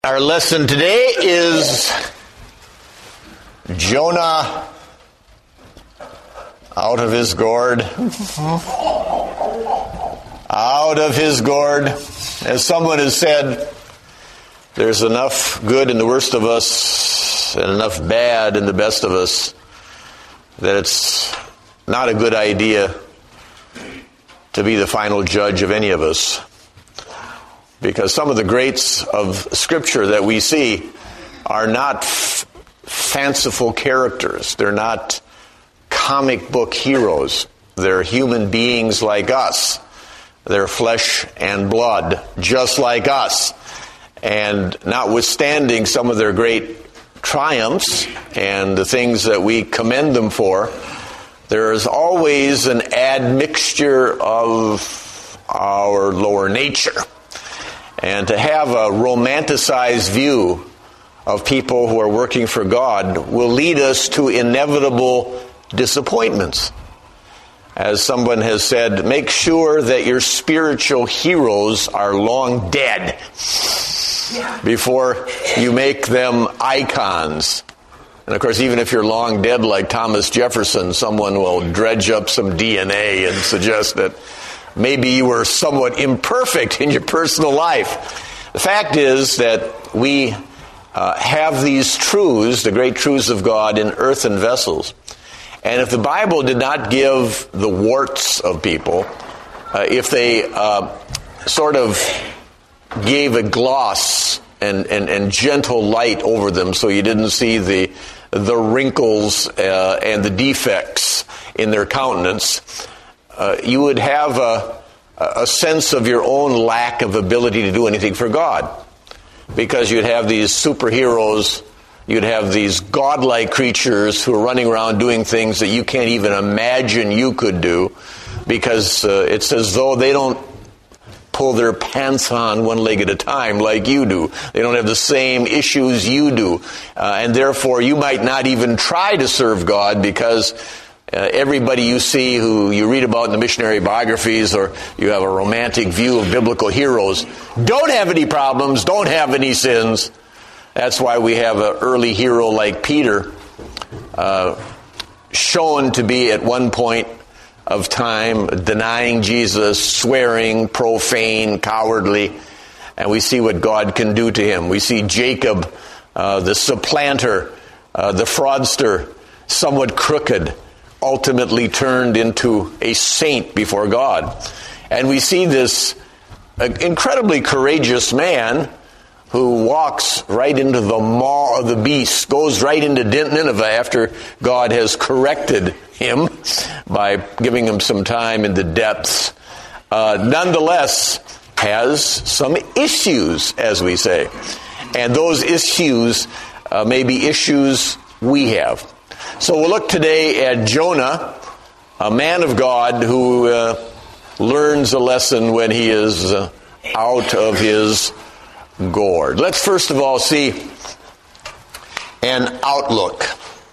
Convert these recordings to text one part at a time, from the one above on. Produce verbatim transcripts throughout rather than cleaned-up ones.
Our lesson today is Jonah out of his gourd. Out of his gourd. As someone has said, there's enough good in the worst of us and enough bad in the best of us that it's not a good idea to be the final judge of any of us. Because some of the greats of Scripture that we see are not f- fanciful characters. They're not comic book heroes. They're human beings like us. They're flesh and blood, just like us. And notwithstanding some of their great triumphs and the things that we commend them for, there is always an admixture of our lower nature. And to have a romanticized view of people who are working for God will lead us to inevitable disappointments. As someone has said, make sure that your spiritual heroes are long dead before you make them icons. And of course, even if you're long dead like Thomas Jefferson, someone will dredge up some D N A and suggest that maybe you were somewhat imperfect in your personal life. The fact is that we uh, have these truths, the great truths of God, in earthen vessels. And if the Bible did not give the warts of people, uh, if they uh, sort of gave a gloss and, and, and gentle light over them so you didn't see the, the wrinkles uh, and the defects in their countenance, Uh, you would have a, a sense of your own lack of ability to do anything for God. Because you'd have these superheroes, you'd have these godlike creatures who are running around doing things that you can't even imagine you could do, because uh, it's as though they don't pull their pants on one leg at a time like you do. They don't have the same issues you do. Uh, and therefore, you might not even try to serve God because Uh, everybody you see who you read about in the missionary biographies, or you have a romantic view of biblical heroes, don't have any problems, don't have any sins. That's why we have an early hero like Peter, uh, shown to be at one point of time denying Jesus, swearing, profane, cowardly, and we see what God can do to him. We see Jacob, uh, the supplanter, uh, the fraudster, somewhat crooked, ultimately turned into a saint before God. And we see this incredibly courageous man who walks right into the maw of the beast, goes right into Nineveh after God has corrected him by giving him some time in the depths, uh, nonetheless has some issues, as we say. And those issues uh, may be issues we have. So we'll look today at Jonah, a man of God who uh, learns a lesson when he is uh, out of his gourd. Let's first of all see an outlook.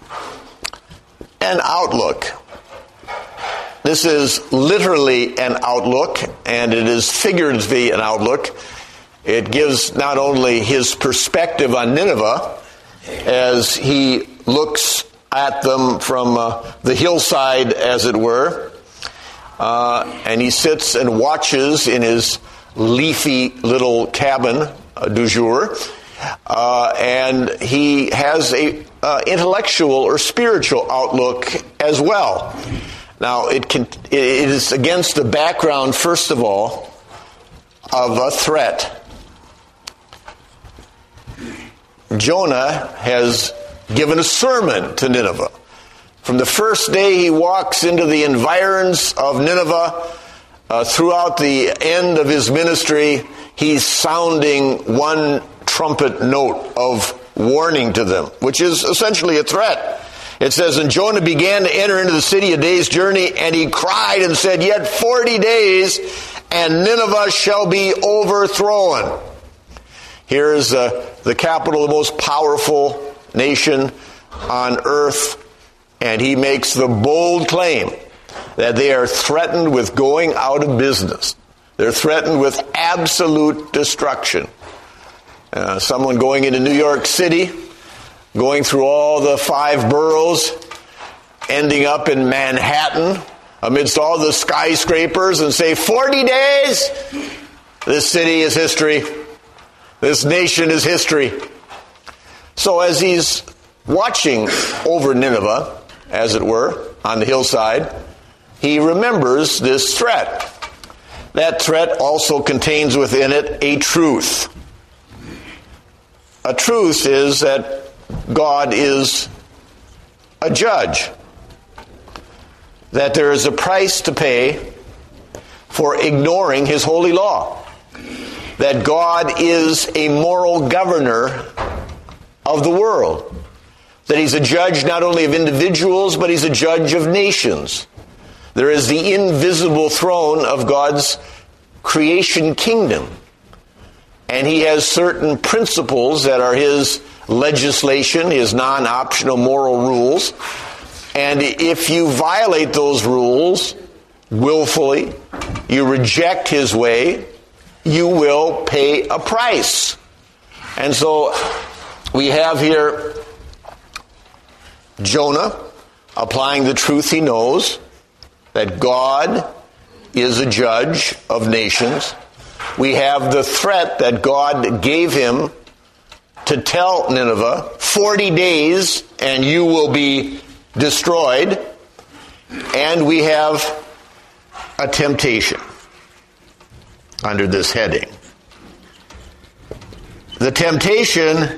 An outlook. This is literally an outlook, and it is figuratively an outlook. It gives not only his perspective on Nineveh as he looks at them from uh, the hillside, as it were, uh, and he sits and watches in his leafy little cabin uh, du jour, uh, and he has a uh, intellectual or spiritual outlook as well. Now, it can, it is against the background, first of all, of a threat. Jonah has given a sermon to Nineveh. From the first day he walks into the environs of Nineveh, uh, throughout the end of his ministry, he's sounding one trumpet note of warning to them, which is essentially a threat. It says, and Jonah began to enter into the city a day's journey, and he cried and said, yet forty days, and Nineveh shall be overthrown. Here is uh, the capital of the most powerful nation on earth, and he makes the bold claim that they are threatened with going out of business. They're threatened with absolute destruction. Uh, someone going into New York City, going through all the five boroughs, ending up in Manhattan amidst all the skyscrapers and say, forty days, this city is history. This nation is history. So as he's watching over Nineveh, as it were, on the hillside, he remembers this threat. That threat also contains within it a truth. A truth is that God is a judge. That there is a price to pay for ignoring his holy law. That God is a moral governor of the world. That he's a judge not only of individuals, but he's a judge of nations. There is the invisible throne of God's creation kingdom. And he has certain principles that are his legislation, his non-optional moral rules. And if you violate those rules willfully, you reject his way, you will pay a price. And so we have here Jonah applying the truth he knows, that God is a judge of nations. We have the threat that God gave him to tell Nineveh, forty days and you will be destroyed. And we have a temptation under this heading. The temptation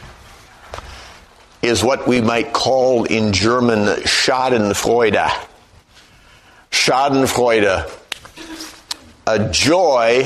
is what we might call in German Schadenfreude. Schadenfreude, a joy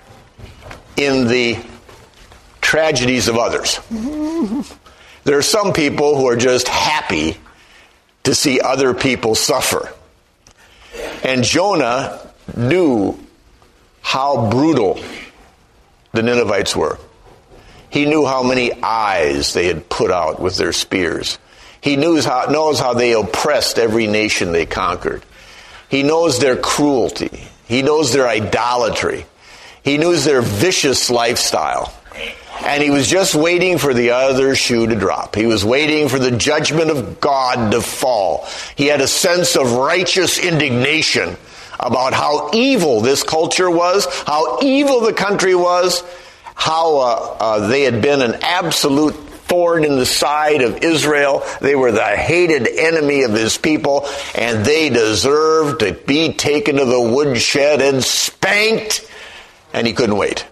in the tragedies of others. There are some people who are just happy to see other people suffer. And Jonah knew how brutal the Ninevites were. He knew how many eyes they had put out with their spears. He knows how, knows how they oppressed every nation they conquered. He knows their cruelty. He knows their idolatry. He knows their vicious lifestyle. And he was just waiting for the other shoe to drop. He was waiting for the judgment of God to fall. He had a sense of righteous indignation about how evil this culture was, how evil the country was, how uh, uh, they had been an absolute thorn in the side of Israel. They were the hated enemy of his people, and they deserved to be taken to the woodshed and spanked, and he couldn't wait.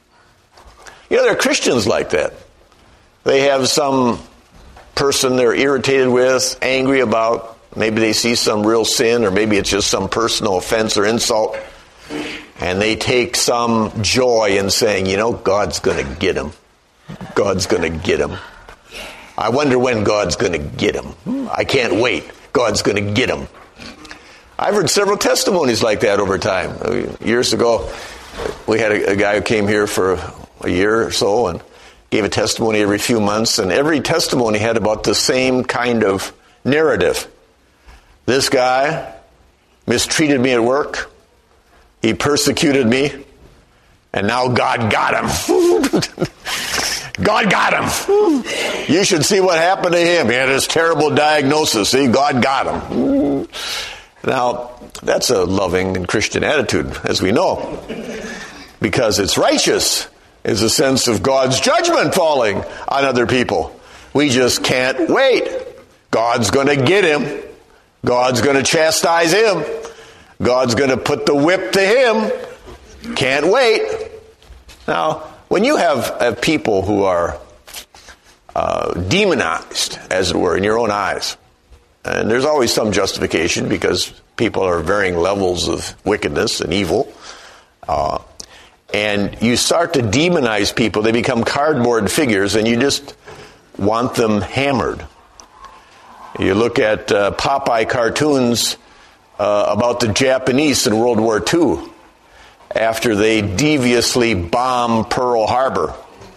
You know, there are Christians like that. They have some person they're irritated with, angry about. Maybe they see some real sin, or maybe it's just some personal offense or insult. And they take some joy in saying, you know, God's going to get him. God's going to get him. I wonder when God's going to get him. I can't wait. God's going to get him. I've heard several testimonies like that over time. Years ago, we had a, a guy who came here for a year or so and gave a testimony every few months, and every testimony had about the same kind of narrative. This guy mistreated me at work. He persecuted me, and now God got him. God got him. You should see what happened to him. He had this terrible diagnosis. See, God got him. Now, that's a loving and Christian attitude, as we know, because it's righteous. It's a sense of God's judgment falling on other people. We just can't wait. God's going to get him. God's going to chastise him. God's going to put the whip to him. Can't wait. Now, when you have, have people who are uh, demonized, as it were, in your own eyes, and there's always some justification because people are varying levels of wickedness and evil, uh, and you start to demonize people, they become cardboard figures, and you just want them hammered. You look at uh, Popeye cartoons uh, about the Japanese in World War Two, after they deviously bombed Pearl Harbor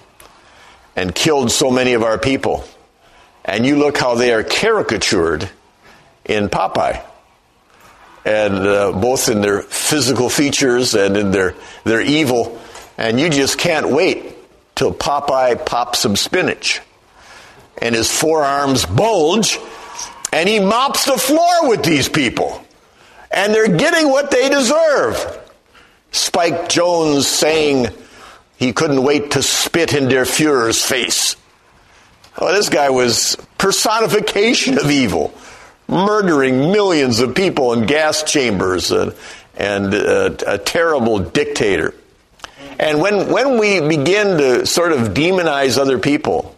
and killed so many of our people. And you look how they are caricatured in Popeye, and uh, both in their physical features and in their, their evil, and you just can't wait till Popeye pops some spinach. And his forearms bulge, and he mops the floor with these people. And they're getting what they deserve. Spike Jones saying he couldn't wait to spit in Der Fuhrer's face. Oh, this guy was personification of evil, murdering millions of people in gas chambers, and, and uh, a terrible dictator. And when, when we begin to sort of demonize other people,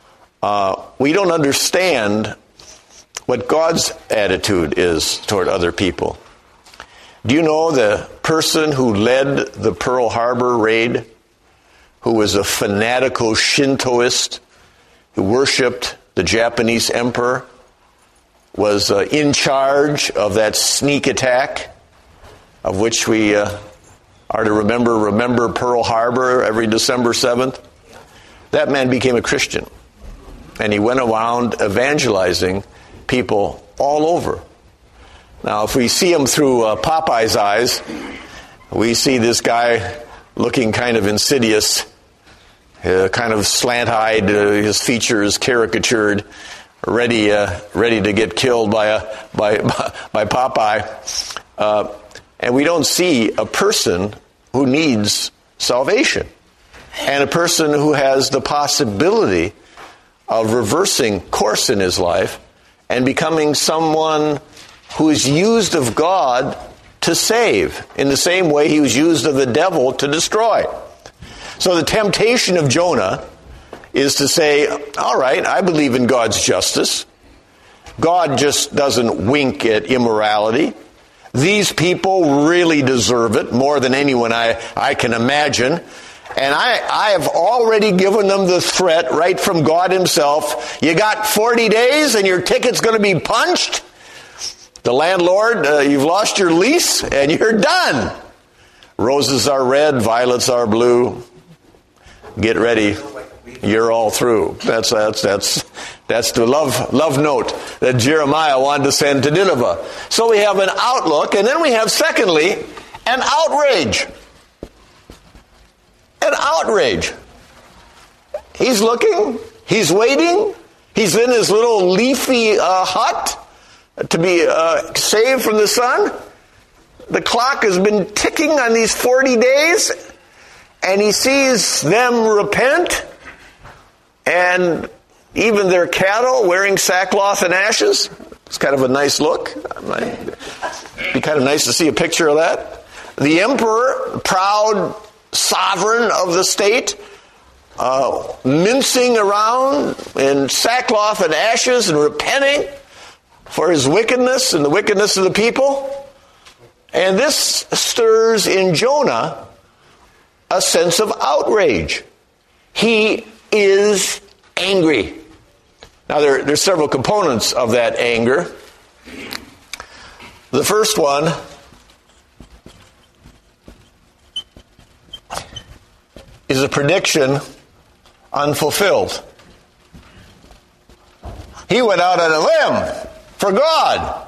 uh, we don't understand what God's attitude is toward other people. Do you know the person who led the Pearl Harbor raid, who was a fanatical Shintoist, who worshipped the Japanese emperor, was uh, in charge of that sneak attack, of which we uh, are to remember, remember Pearl Harbor every December seventh? That man became a Christian, and he went around evangelizing people all over. Now, if we see him through uh, Popeye's eyes, we see this guy looking kind of insidious, uh, kind of slant-eyed, uh, his features caricatured, ready, uh, ready to get killed by a by by Popeye, uh, and we don't see a person who needs salvation, and a person who has the possibility of reversing course in his life and becoming someone who is used of God to save, in the same way he was used of the devil to destroy. So the temptation of Jonah is to say, all right, I believe in God's justice. God just doesn't wink at immorality. These people really deserve it more than anyone I, I can imagine. And I, I have already given them the threat right from God himself. You got forty days and your ticket's going to be punched. The landlord, uh, you've lost your lease and you're done. Roses are red, violets are blue. Get ready. You're all through. That's that's that's that's the love love note that Jeremiah wanted to send to Nineveh. So we have an outlook, and then we have, secondly, an outrage. An outrage. He's looking. He's waiting. He's in his little leafy uh, hut to be uh, saved from the sun. The clock has been ticking on these forty days, and he sees them repent, and even their cattle wearing sackcloth and ashes. It's kind of a nice look. It'd be kind of nice to see a picture of that. The emperor, proud sovereign of the state, uh, mincing around in sackcloth and ashes and repenting for his wickedness and the wickedness of the people. And this stirs in Jonah a sense of outrage. He is angry. Now, there, there's several components of that anger. The first one is a prediction unfulfilled. He went out on a limb for God.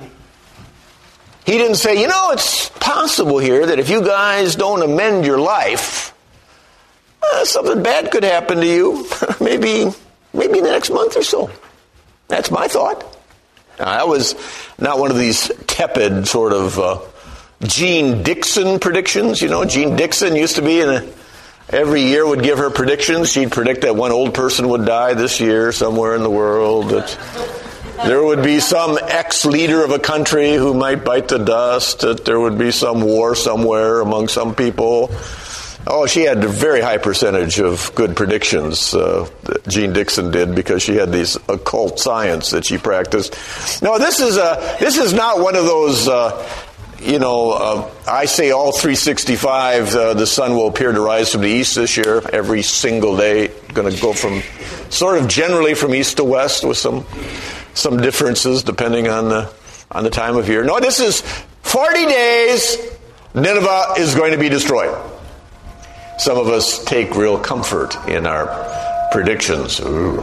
He didn't say, you know, it's possible here that if you guys don't amend your life, uh, something bad could happen to you. maybe, maybe the next month or so. That's my thought. Now, that was not one of these tepid sort of uh, Jean Dixon predictions. You know, Jean Dixon used to be in a, every year would give her predictions. She'd predict that one old person would die this year somewhere in the world. That there would be some ex-leader of a country who might bite the dust. That there would be some war somewhere among some people. Oh, she had a very high percentage of good predictions, uh, Jean Dixon did, because she had these occult science that she practiced. No, this is a, this is not one of those, uh, you know, uh, I say all three sixty-five, uh, the sun will appear to rise from the east this year, every single day. Going to go from, sort of generally from east to west with some some differences depending on the, on the time of year. No, this is forty days, Nineveh is going to be destroyed. Some of us take real comfort in our predictions. Ooh.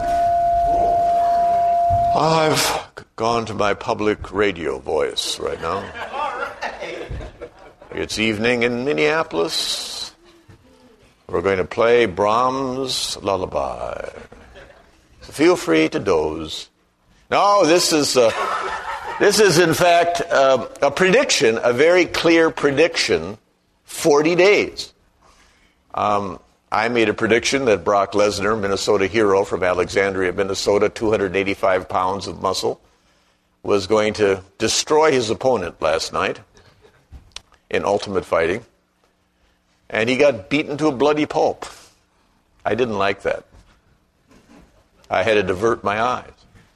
I've gone to my public radio voice right now. It's evening in Minneapolis. We're going to play Brahms' Lullaby. So feel free to doze. No, this is, uh, this is in fact uh, a prediction, a very clear prediction, forty days. Um, I made a prediction that Brock Lesnar, Minnesota hero from Alexandria, Minnesota, two hundred eighty-five pounds of muscle, was going to destroy his opponent last night in Ultimate Fighting. And he got beaten to a bloody pulp. I didn't like that. I had to divert my eyes.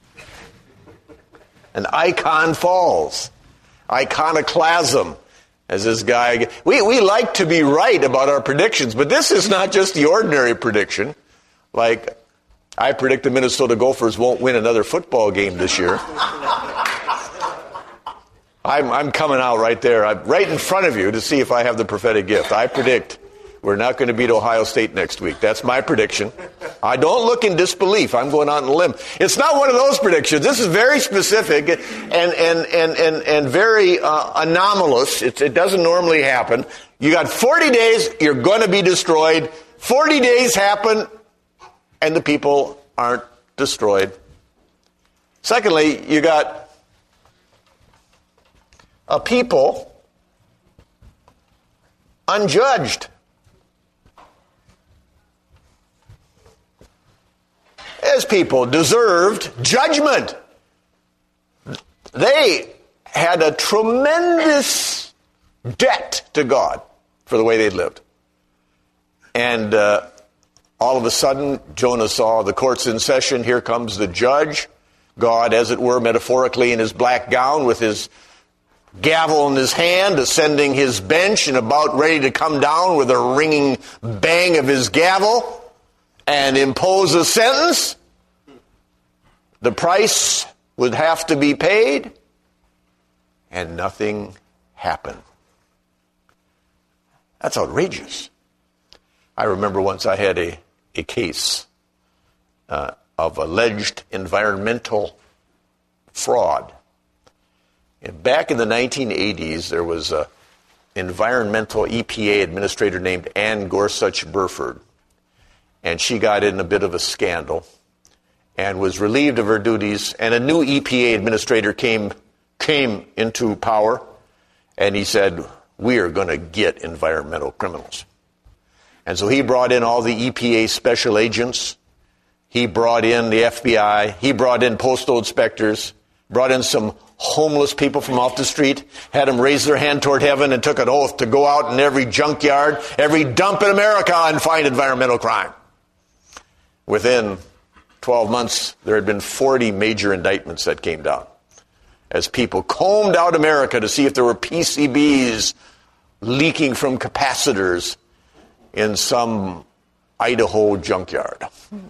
An icon falls. Iconoclasm. As this guy... We, we like to be right about our predictions, but this is not just the ordinary prediction. Like, I predict the Minnesota Gophers won't win another football game this year. I'm, I'm coming out right there, I'm right in front of you to see if I have the prophetic gift. I predict we're not going to beat Ohio State next week. That's my prediction. I don't look in disbelief. I'm going out on a limb. It's not one of those predictions. This is very specific and and and and, and very uh, anomalous. It's, it doesn't normally happen. You got forty days, you're going to be destroyed. forty days happen, and the people aren't destroyed. Secondly, you got a people unjudged. As people deserved judgment. They had a tremendous debt to God for the way they lived. And uh, all of a sudden, Jonah saw the courts in session. Here comes the judge. God, as it were, metaphorically in his black gown with his gavel in his hand, ascending his bench and about ready to come down with a ringing bang of his gavel and impose a sentence. The price would have to be paid, and nothing happened. That's outrageous. I remember once I had a, a case uh, of alleged environmental fraud. And back in the nineteen eighties, there was an environmental E P A administrator named Ann Gorsuch Burford. And she got in a bit of a scandal and was relieved of her duties. And a new E P A administrator came came into power. And he said, we are going to get environmental criminals. And so he brought in all the E P A special agents. He brought in the F B I. He brought in postal inspectors. Brought in some homeless people from off the street, had them raise their hand toward heaven and took an oath to go out in every junkyard, every dump in America and find environmental crime. Within twelve months, there had been forty major indictments that came down as people combed out America to see if there were P C Bs leaking from capacitors in some Idaho junkyard.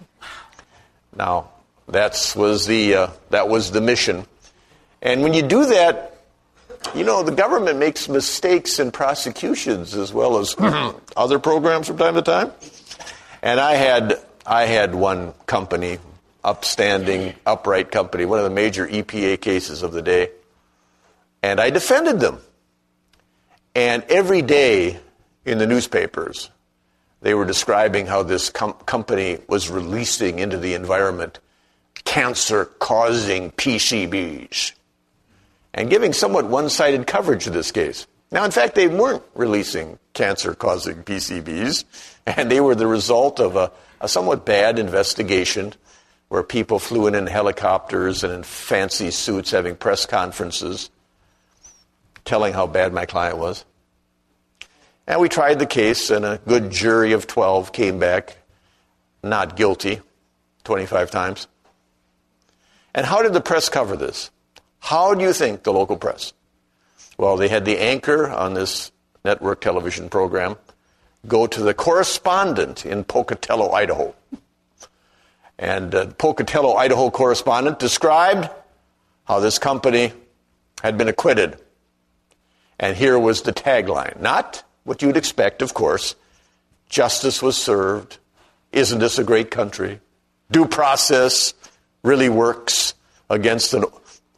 Now, that's was the uh, that was the mission. And when you do that, you know, the government makes mistakes in prosecutions as well as other programs from time to time. And I had I had one company, upstanding, upright company, one of the major E P A cases of the day, and I defended them. And every day in the newspapers, they were describing how this com- company was releasing into the environment cancer-causing P C Bs and giving somewhat one-sided coverage to this case. Now, in fact, they weren't releasing cancer-causing P C Bs, and they were the result of a, a somewhat bad investigation where people flew in in helicopters and in fancy suits having press conferences telling how bad my client was. And we tried the case, and a good jury of twelve came back not guilty twenty-five times. And how did the press cover this? How do you think the local press? Well, they had the anchor on this network television program go to the correspondent in Pocatello, Idaho. And the uh, Pocatello, Idaho correspondent described how this company had been acquitted. And here was the tagline. Not what you'd expect, of course. Justice was served. Isn't this a great country? Due process really works against an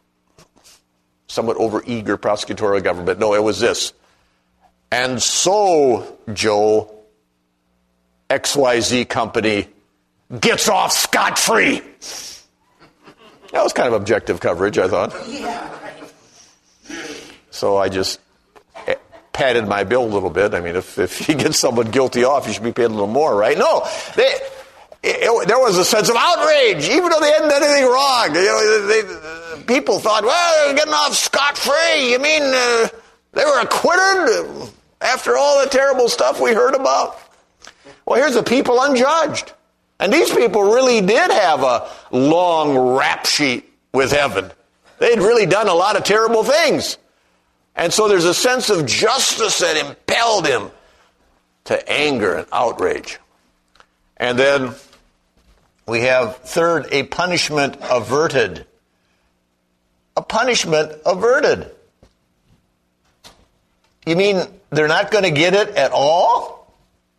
somewhat overeager prosecutorial government. No, it was this. And so, Joe, X Y Z company gets off scot-free. That was kind of objective coverage, I thought. So I just padded my bill a little bit. I mean, if, if you get someone guilty off, you should be paid a little more, right? No, they, it, it, there was a sense of outrage, even though they hadn't done anything wrong. You know, they, they, people thought, well, they're getting off scot-free. You mean uh, they were acquitted after all the terrible stuff we heard about? Well, here's the people unjudged. And these people really did have a long rap sheet with heaven. They'd really done a lot of terrible things. And so there's a sense of justice that impelled him to anger and outrage. And then we have, third, a punishment averted. A punishment averted. You mean they're not going to get it at all?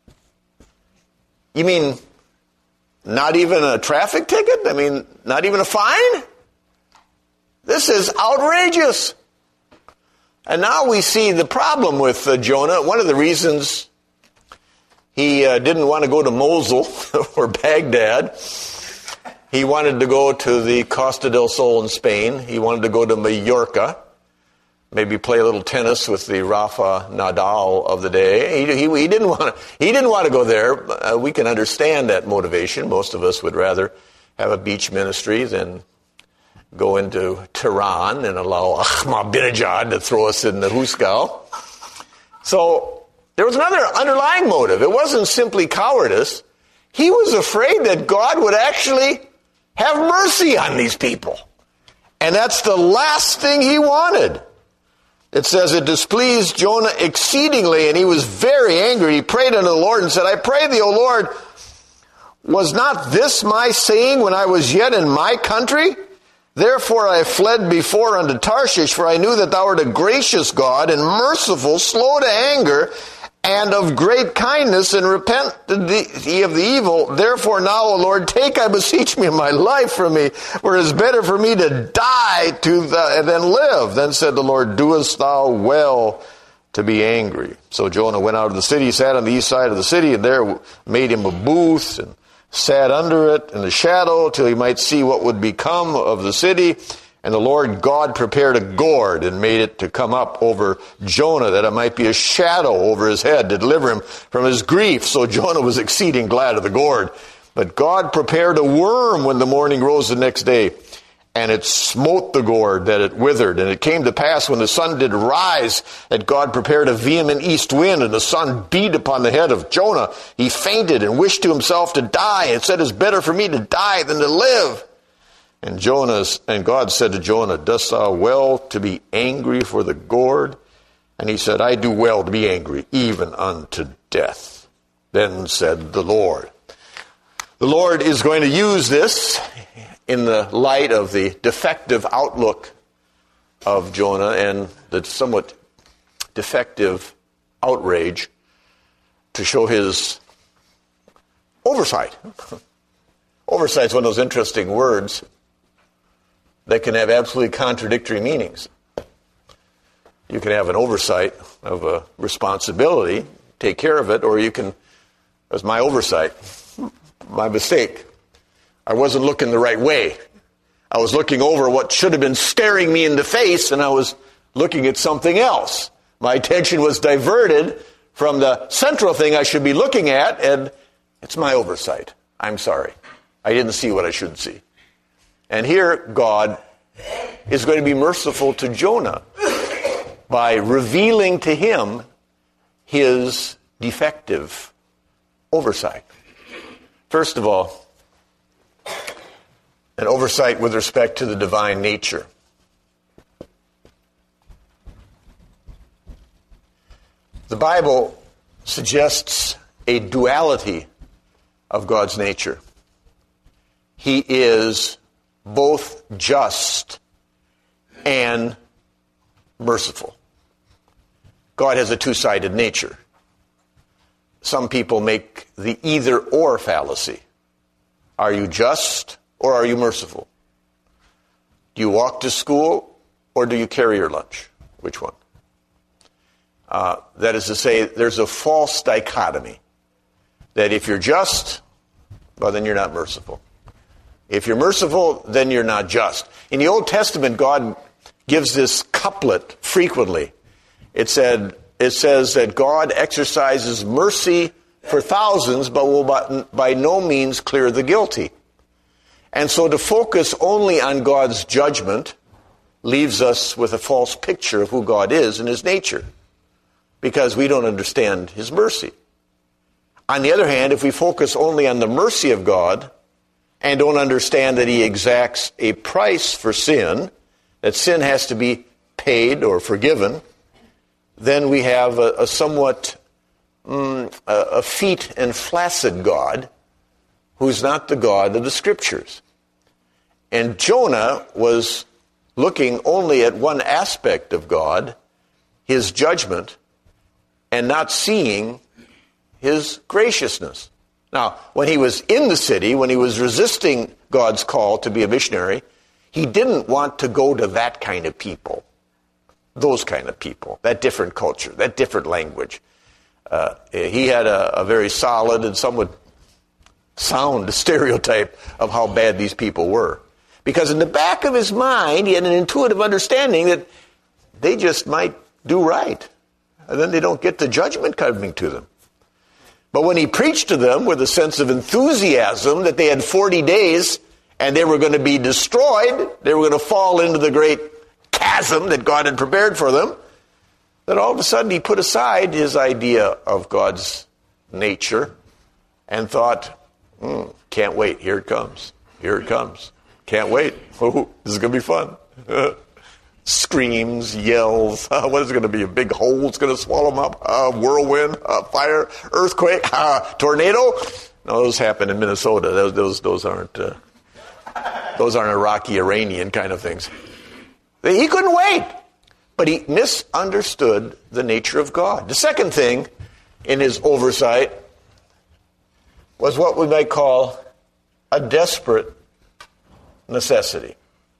You mean not even a traffic ticket? I mean, not even a fine? This is outrageous. And now we see the problem with uh, Jonah. One of the reasons he uh, didn't want to go to Mosul or Baghdad, he wanted to go to the Costa del Sol in Spain. He wanted to go to Mallorca, maybe play a little tennis with the Rafa Nadal of the day. He, he, he didn't want to. He didn't want to go there. Uh, we can understand that motivation. Most of us would rather have a beach ministry than go into Tehran and allow Ahmadinejad to throw us in the Huskal. So there was another underlying motive. It wasn't simply cowardice. He was afraid that God would actually have mercy on these people. And that's the last thing he wanted. It says it displeased Jonah exceedingly, and he was very angry. He prayed unto the Lord and said, I pray thee, O Lord, was not this my saying when I was yet in my country? Therefore I fled before unto Tarshish, for I knew that thou art a gracious God and merciful, slow to anger, and of great kindness, and repent ye of the evil. Therefore now, O Lord, take, I beseech me, my life from me, for it is better for me to die to the, than live. Then said the Lord, doest thou well to be angry? So Jonah went out of the city, sat on the east side of the city, and there made him a booth, and sat under it in the shadow till he might see what would become of the city. And the Lord God prepared a gourd and made it to come up over Jonah, that it might be a shadow over his head to deliver him from his grief. So Jonah was exceeding glad of the gourd. But God prepared a worm when the morning rose the next day, and it smote the gourd that it withered. And it came to pass when the sun did rise that God prepared a vehement east wind, and the sun beat upon the head of Jonah. He fainted and wished to himself to die, and said, it's better for me to die than to live. And Jonah, and God said to Jonah, dost thou well to be angry for the gourd? And he said, I do well to be angry, even unto death. Then said the Lord. The Lord is going to use this in the light of the defective outlook of Jonah and the somewhat defective outrage to show his oversight. Oversight is one of those interesting words that can have absolutely contradictory meanings. You can have an oversight of a responsibility, take care of it, or you can, it was my oversight, my mistake. I wasn't looking the right way. I was looking over what should have been staring me in the face, and I was looking at something else. My attention was diverted from the central thing I should be looking at, and it's my oversight. I'm sorry. I didn't see what I should see. And here, God is going to be merciful to Jonah by revealing to him his defective oversight. First of all, an oversight with respect to the divine nature. The Bible suggests a duality of God's nature. He is both just and merciful. God has a two-sided nature. Some people make the either-or fallacy. Are you just or are you merciful? Do you walk to school or do you carry your lunch? Which one? Uh, that is to say, there's a false dichotomy. that if you're just, well, then you're not merciful. If you're merciful, then you're not just. In the Old Testament, God gives this couplet frequently. It said, it says that God exercises mercy for thousands, but will by, by no means clear the guilty. And so to focus only on God's judgment leaves us with a false picture of who God is and his nature, because we don't understand his mercy. On the other hand, if we focus only on the mercy of God and don't understand that he exacts a price for sin, that sin has to be paid or forgiven, then we have a, a somewhat mm, a, a effete and flaccid God who's not the God of the Scriptures. And Jonah was looking only at one aspect of God, his judgment, and not seeing his graciousness. Now, when he was in the city, when he was resisting God's call to be a missionary, he didn't want to go to that kind of people, those kind of people, that different culture, that different language. Uh, he had a, a very solid and somewhat sound stereotype of how bad these people were. Because in the back of his mind, he had an intuitive understanding that they just might do right. And then they don't get the judgment coming to them. But when he preached to them with a sense of enthusiasm that they had forty days and they were going to be destroyed, they were going to fall into the great chasm that God had prepared for them, then all of a sudden he put aside his idea of God's nature and thought, mm, can't wait, here it comes, here it comes. Can't wait. Oh, this is going to be fun. Screams, yells. Uh, what is it going to be? A big hole that's going to swallow them up? Uh, whirlwind, uh, fire, earthquake, uh, tornado? No, those happen in Minnesota. Those those those aren't uh, those aren't Iraqi, Iranian kind of things. He couldn't wait, but he misunderstood the nature of God. The second thing in his oversight was what we might call a desperate necessity.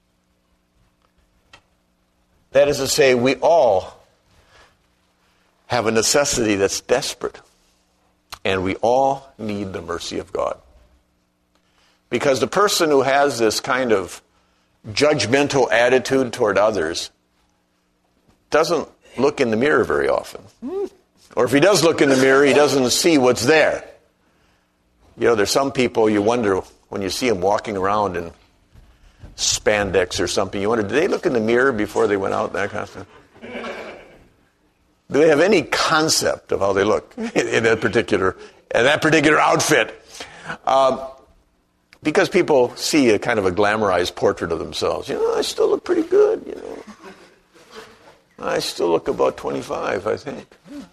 That is to say, we all have a necessity that's desperate, and we all need the mercy of God. Because the person who has this kind of judgmental attitude toward others doesn't look in the mirror very often. Or if he does look in the mirror, he doesn't see what's there. You know, there's some people you wonder when you see them walking around in spandex or something, you wonder, did they look in the mirror before they went out, that kind of stuff? Do they have any concept of how they look in, in that particular in that particular outfit? Um, because people see a kind of a glamorized portrait of themselves. You know, I still look pretty good, you know. I still look about twenty-five, I think.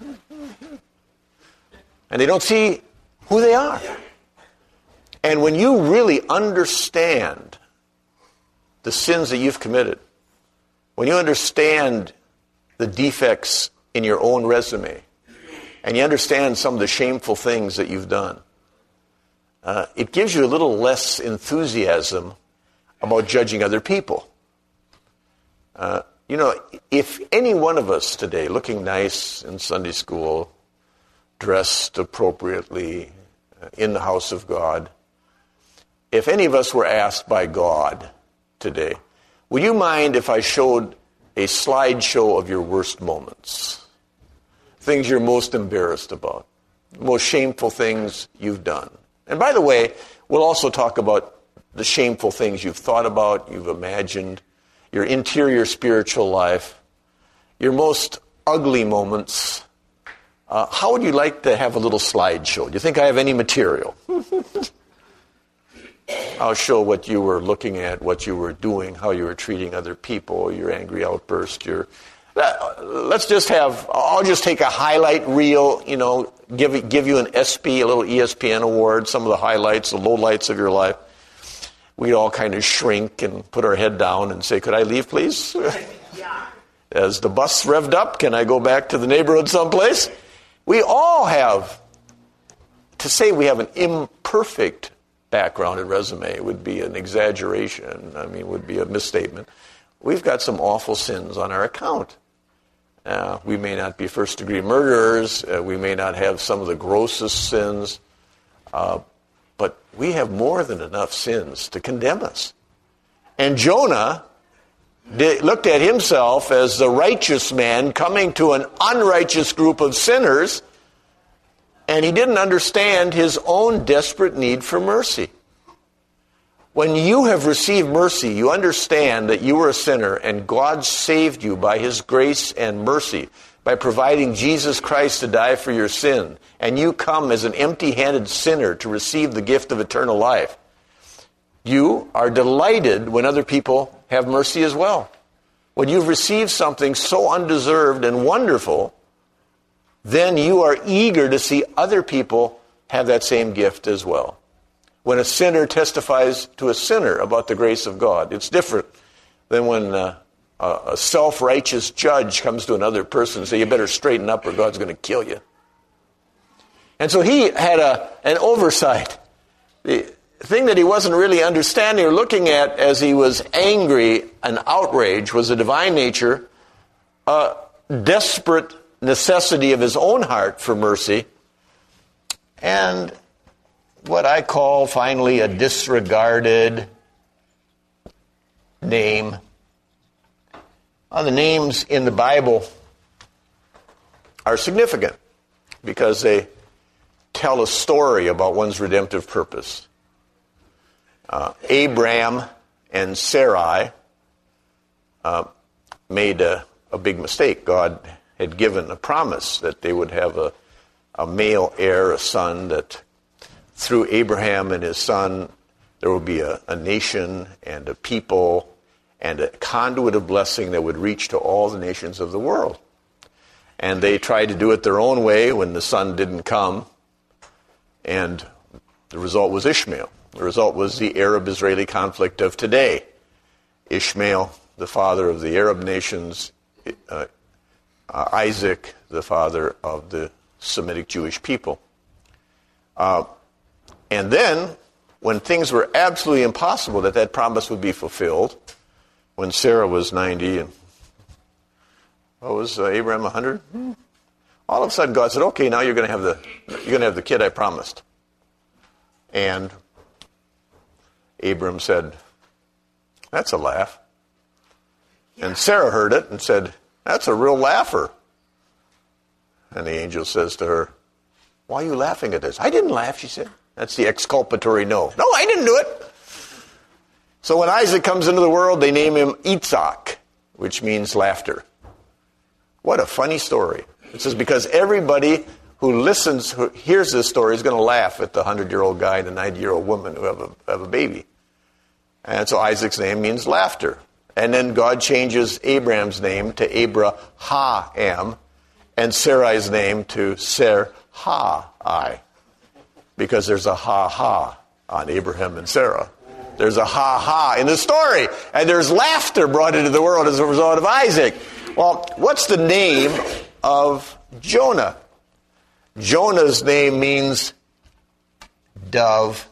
And they don't see who they are. And when you really understand the sins that you've committed, when you understand the defects in your own resume, and you understand some of the shameful things that you've done, uh, it gives you a little less enthusiasm about judging other people. Uh, you know, if any one of us today, looking nice in Sunday school, dressed appropriately, uh, in the house of God, if any of us were asked by God today, would you mind if I showed a slideshow of your worst moments? Things you're most embarrassed about, most shameful things you've done. And by the way, we'll also talk about the shameful things you've thought about, you've imagined, your interior spiritual life, your most ugly moments. Uh, how would you like to have a little slideshow? Do you think I have any material? I'll show what you were looking at, what you were doing, how you were treating other people, your angry outburst, your... Uh, let's just have... I'll just take a highlight reel, you know, give, give you an S P, a little E S P N award, some of the highlights, the lowlights of your life. We'd all kind of shrink and put our head down and say, could I leave, please? Yeah. As the bus revved up, can I go back to the neighborhood someplace? We all have... To say we have an imperfect background and resume would be an exaggeration. I mean, would be a misstatement. We've got some awful sins on our account. Uh, we may not be first-degree murderers. Uh, we may not have some of the grossest sins. Uh, but we have more than enough sins to condemn us. And Jonah did, looked at himself as the righteous man coming to an unrighteous group of sinners, and he didn't understand his own desperate need for mercy. When you have received mercy, you understand that you were a sinner and God saved you by his grace and mercy by providing Jesus Christ to die for your sin. And you come as an empty-handed sinner to receive the gift of eternal life. You are delighted when other people have mercy as well. When you've received something so undeserved and wonderful, then you are eager to see other people have that same gift as well. When a sinner testifies to a sinner about the grace of God, it's different than when uh, a self-righteous judge comes to another person and says, you better straighten up or God's going to kill you. And so he had a, an oversight. The thing that he wasn't really understanding or looking at as he was angry and outraged was the divine nature, a desperate necessity of his own heart for mercy, and what I call finally a disregarded name. Well, the names in the Bible are significant because they tell a story about one's redemptive purpose. Uh, Abraham and Sarai uh, made a, a big mistake. God had given a promise that they would have a, a male heir, a son, that through Abraham and his son there would be a, a nation and a people and a conduit of blessing that would reach to all the nations of the world. And they tried to do it their own way when the son didn't come, and the result was Ishmael. The result was the Arab-Israeli conflict of today. Ishmael, the father of the Arab nations, uh, uh, Isaac, the father of the Semitic Jewish people. Uh, and then, when things were absolutely impossible that that promise would be fulfilled, when Sarah was ninety and what was uh, Abraham one hundred? Hmm. All of a sudden, God said, "Okay, now you're going to have the you're going to have the kid I promised." And Abram said, "That's a laugh." And Sarah heard it and said, "That's a real laugher." And the angel says to her, "Why are you laughing at this?" "I didn't laugh," she said. That's the exculpatory no. "No, I didn't do it." So when Isaac comes into the world, they name him Yitzhak, which means laughter. What a funny story. It says because everybody who listens, who hears this story, is going to laugh at the hundred-year-old guy and the ninety-year-old woman who have a, have a baby. And so Isaac's name means laughter. And then God changes Abraham's name to Abraham and Sarai's name to Sarai, because there's a ha-ha on Abraham and Sarah. There's a ha-ha in the story, and there's laughter brought into the world as a result of Isaac. Well, what's the name of Jonah? Jonah's name means dove.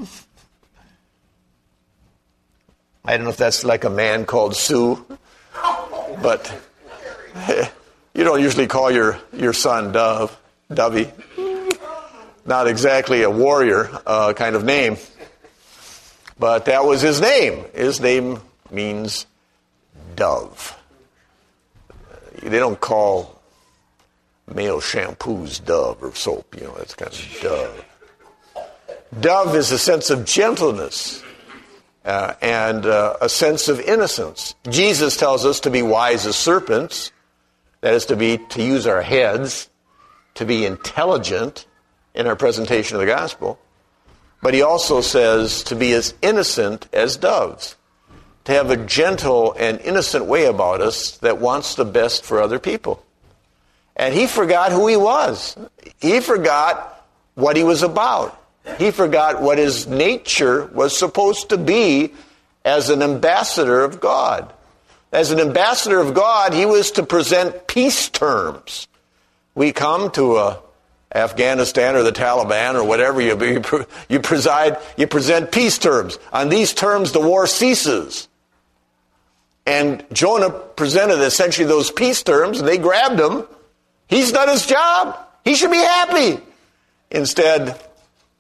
I don't know if that's like a man called Sue, but you don't usually call your, your son Dove, Dovey. Not exactly a warrior uh, kind of name. But that was his name. His name means dove. They don't call male shampoos Dove or soap. You know, that's kind of dove. Dove is a sense of gentleness uh, and uh, a sense of innocence. Jesus tells us to be wise as serpents. That is to be, to use our heads, to be intelligent in our presentation of the gospel. But he also says to be as innocent as doves, to have a gentle and innocent way about us that wants the best for other people. And he forgot who he was. He forgot what he was about. He forgot what his nature was supposed to be as an ambassador of God. As an ambassador of God, he was to present peace terms. We come to a Afghanistan or the Taliban or whatever, you, you, you preside, you present peace terms. On these terms, the war ceases. And Jonah presented essentially those peace terms, and they grabbed him. He's done his job. He should be happy. Instead,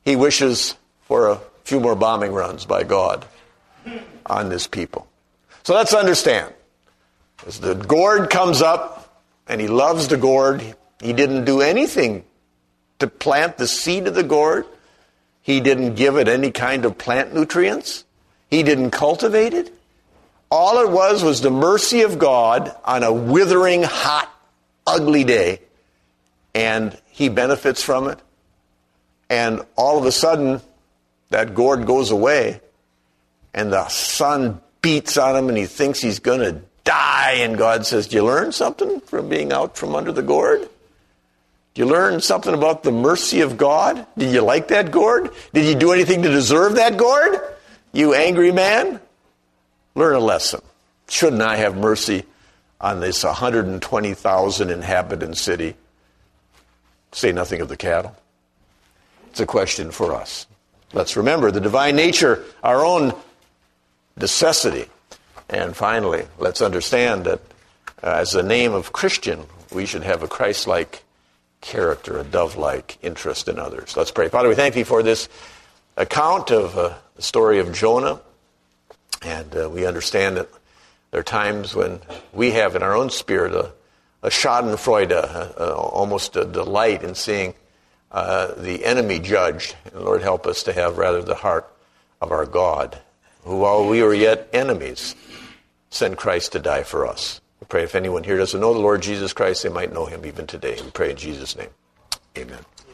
he wishes for a few more bombing runs by God on this people. So let's understand. As the gourd comes up, and he loves the gourd, he didn't do anything to plant the seed of the gourd. He didn't give it any kind of plant nutrients. He didn't cultivate it. All it was was the mercy of God on a withering, hot, ugly day. And he benefits from it. And all of a sudden, that gourd goes away. And the sun beats on him and he thinks he's going to die. And God says, "Do you learn something from being out from under the gourd? Do you learn something about the mercy of God? Did you like that gourd? Did you do anything to deserve that gourd? You angry man? Learn a lesson. Shouldn't I have mercy on this one hundred twenty thousand inhabitant city? Say nothing of the cattle." It's a question for us. Let's remember the divine nature, our own necessity. And finally, let's understand that uh, as the name of Christian, we should have a Christ-like character, a dove-like interest in others. Let's pray. Father, we thank thee for this account of uh, the story of Jonah. And uh, we understand that there are times when we have in our own spirit a, a schadenfreude, a, a, almost a delight in seeing uh, the enemy judged. And Lord, help us to have rather the heart of our God, who while we were yet enemies, sent Christ to die for us. We pray if anyone here doesn't know the Lord Jesus Christ, they might know him even today. We pray in Jesus' name. Amen.